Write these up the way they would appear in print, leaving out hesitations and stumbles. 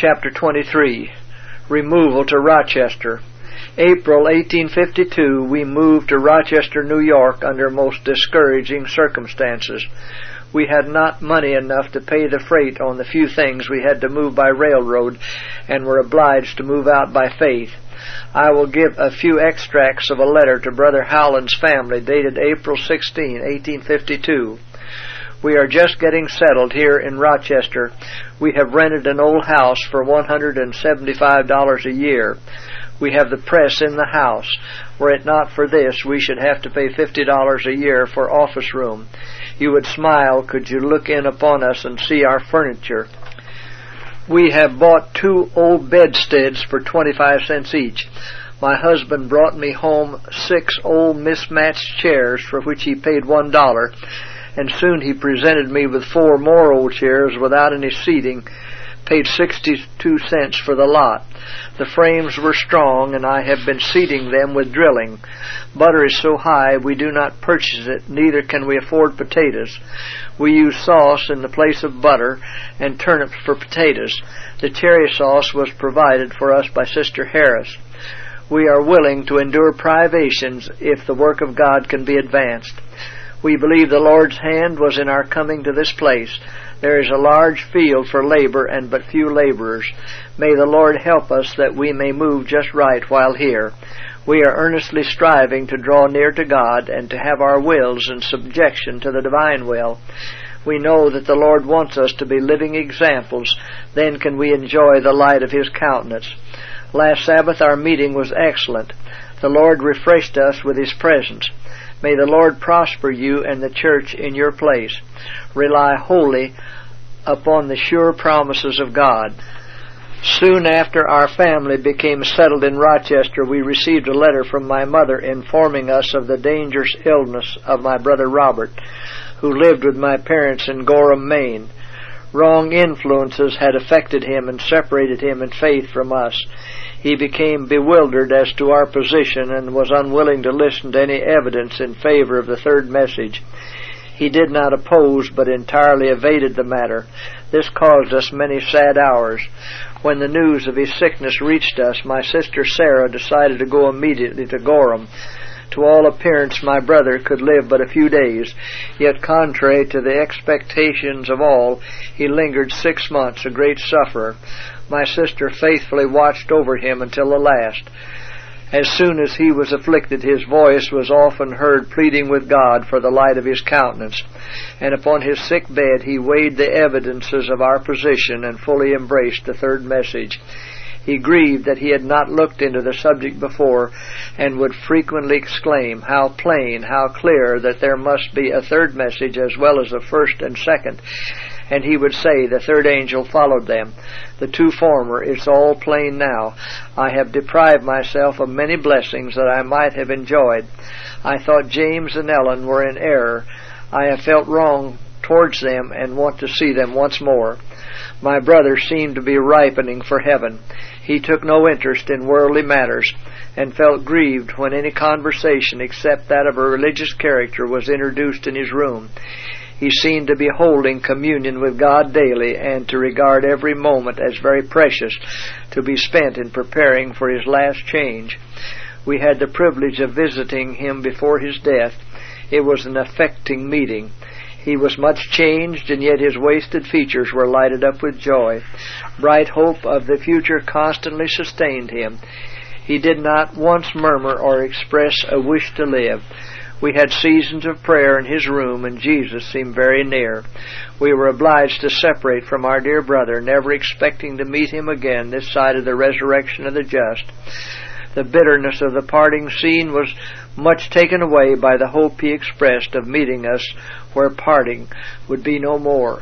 Chapter 23. Removal to Rochester. April 1852, we moved to Rochester, New York under most discouraging circumstances. We had not money enough to pay the freight on the few things we had to move by railroad and were obliged to move out by faith. I will give a few extracts of a letter to Brother Howland's family dated April 16, 1852. We are just getting settled here in Rochester. We have rented an old house for $175 a year. We have the press in the house. Were it not for this, we should have to pay $50 a year for office room. You would smile could you look in upon us and see our furniture. We have bought 2 old bedsteads for 25 cents each. My husband brought me home 6 old mismatched chairs for which he paid $1, and soon he presented me with 4 more old chairs without any seating, paid 62 cents for the lot. The frames were strong, and I have been seating them with drilling. Butter is so high we do not purchase it, neither can we afford potatoes. We use sauce in the place of butter, and turnips for potatoes. The cherry sauce was provided for us by Sister Harris. We are willing to endure privations if the work of God can be advanced. We believe the Lord's hand was in our coming to this place. There is a large field for labor and but few laborers. May the Lord help us that we may move just right while here. We are earnestly striving to draw near to God and to have our wills in subjection to the divine will. We know that the Lord wants us to be living examples. Then can we enjoy the light of His countenance. Last Sabbath our meeting was excellent. The Lord refreshed us with His presence. May the Lord prosper you and the church in your place. Rely wholly upon the sure promises of God. Soon after our family became settled in Rochester, we received a letter from my mother informing us of the dangerous illness of my brother Robert, who lived with my parents in Gorham, Maine. Wrong influences had affected him and separated him in faith from us. He became bewildered as to our position and was unwilling to listen to any evidence in favor of the third message. He did not oppose, but entirely evaded the matter. This caused us many sad hours. When the news of his sickness reached us, my sister Sarah decided to go immediately to Gorham. To all appearance, my brother could live but a few days, yet contrary to the expectations of all, he lingered 6 months, a great sufferer. My sister faithfully watched over him until the last. As soon as he was afflicted, his voice was often heard pleading with God for the light of His countenance, and upon his sick bed he weighed the evidences of our position and fully embraced the third message. He grieved that he had not looked into the subject before, and would frequently exclaim, "How plain, how clear that there must be a third message as well as a first and second." And he would say, "The third angel followed them. The 2 former, it's all plain now. I have deprived myself of many blessings that I might have enjoyed. I thought James and Ellen were in error. I have felt wrong towards them and want to see them once more." My brother seemed to be ripening for heaven. He took no interest in worldly matters, and felt grieved when any conversation except that of a religious character was introduced in his room. He seemed to be holding communion with God daily, and to regard every moment as very precious, to be spent in preparing for his last change. We had the privilege of visiting him before his death. It was an affecting meeting. He was much changed, and yet his wasted features were lighted up with joy. Bright hope of the future constantly sustained him. He did not once murmur or express a wish to live. We had seasons of prayer in his room, and Jesus seemed very near. We were obliged to separate from our dear brother, never expecting to meet him again this side of the resurrection of the just. The bitterness of the parting scene was much taken away by the hope he expressed of meeting us where parting would be no more.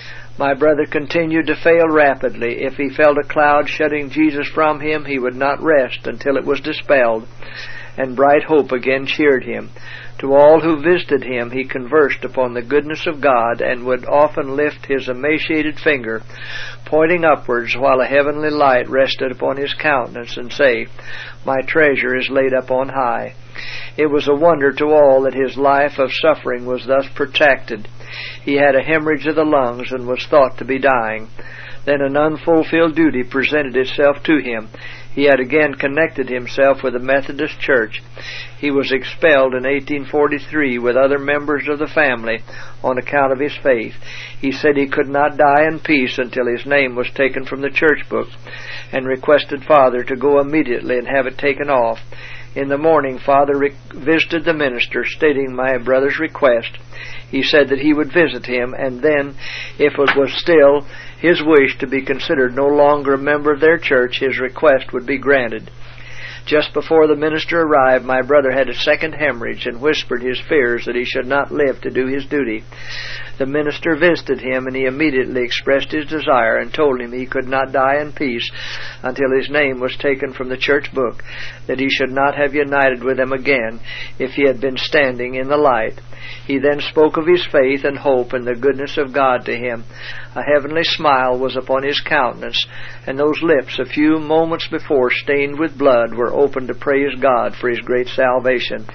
My brother continued to fail rapidly. If he felt a cloud shutting Jesus from him, he would not rest until it was dispelled, and bright hope again cheered him. To all who visited him, he conversed upon the goodness of God, and would often lift his emaciated finger, pointing upwards while a heavenly light rested upon his countenance, and say, "My treasure is laid up on high." It was a wonder to all that his life of suffering was thus protracted. He had a hemorrhage of the lungs and was thought to be dying. Then an unfulfilled duty presented itself to him. He had again connected himself with the Methodist Church. He was expelled in 1843 with other members of the family on account of his faith. He said he could not die in peace until his name was taken from the church book, and requested Father to go immediately and have it taken off. In the morning, Father visited the minister, stating my brother's request. He said that he would visit him, and then, if it was still his wish to be considered no longer a member of their church, his request would be granted. Just before the minister arrived, my brother had a second hemorrhage and whispered his fears that he should not live to do his duty. The minister visited him, and he immediately expressed his desire and told him he could not die in peace until his name was taken from the church book, that he should not have united with them again if he had been standing in the light. He then spoke of his faith and hope and the goodness of God to him. A heavenly smile was upon his countenance, and those lips, a few moments before stained with blood, were opened to praise God for his great salvation.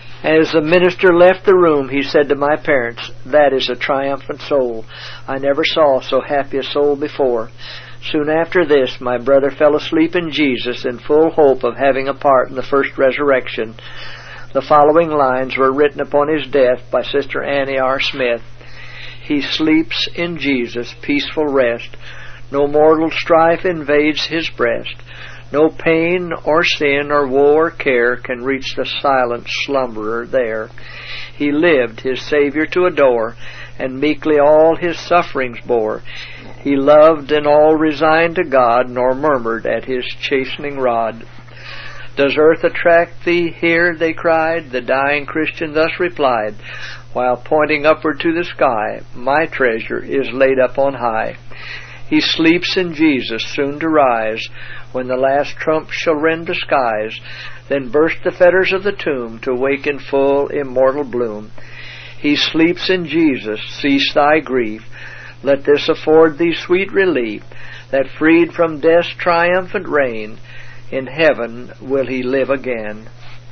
As the minister left the room, he said to my parents, "That is a triumphant soul. I never saw so happy a soul before." Soon after this, my brother fell asleep in Jesus in full hope of having a part in the first resurrection. The following lines were written upon his death by Sister Annie R. Smith. "He sleeps in Jesus' peaceful rest. No mortal strife invades his breast. No pain or sin or woe or care can reach the silent slumberer there. He lived his Savior to adore, and meekly all his sufferings bore. He loved and all resigned to God, nor murmured at his chastening rod. Does earth attract thee here?" they cried. The dying Christian thus replied, while pointing upward to the sky, "My treasure is laid up on high. He sleeps in Jesus, soon to rise, when the last trump shall rend the skies, then burst the fetters of the tomb, to wake in full immortal bloom. He sleeps in Jesus, cease thy grief. Let this afford thee sweet relief, that freed from death's triumphant reign, in heaven will he live again."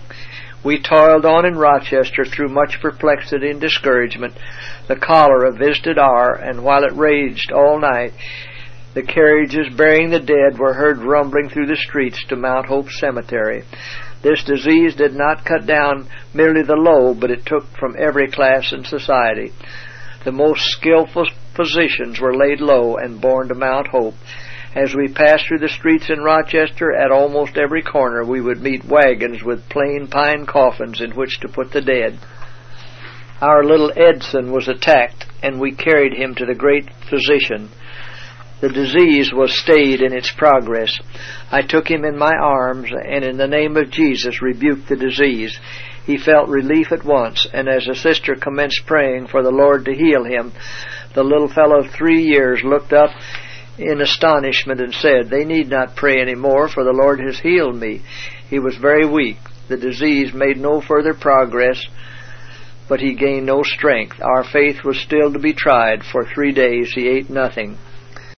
We toiled on in Rochester through much perplexity and discouragement. The cholera visited and while it raged all night, the carriages bearing the dead were heard rumbling through the streets to Mount Hope Cemetery. This disease did not cut down merely the low, but it took from every class in society. The most skillful physicians were laid low and borne to Mount Hope. As we passed through the streets in Rochester, at almost every corner we would meet wagons with plain pine coffins in which to put the dead. Our little Edson was attacked, and we carried him to the great physician. The disease was stayed in its progress. I took him in my arms, and in the name of Jesus rebuked the disease. He felt relief at once, and as a sister commenced praying for the Lord to heal him, the little fellow of 3 years looked up in astonishment and said, "They need not pray any more, for the Lord has healed me." He was very weak. The disease made no further progress, but he gained no strength. Our faith was still to be tried. For 3 days he ate nothing.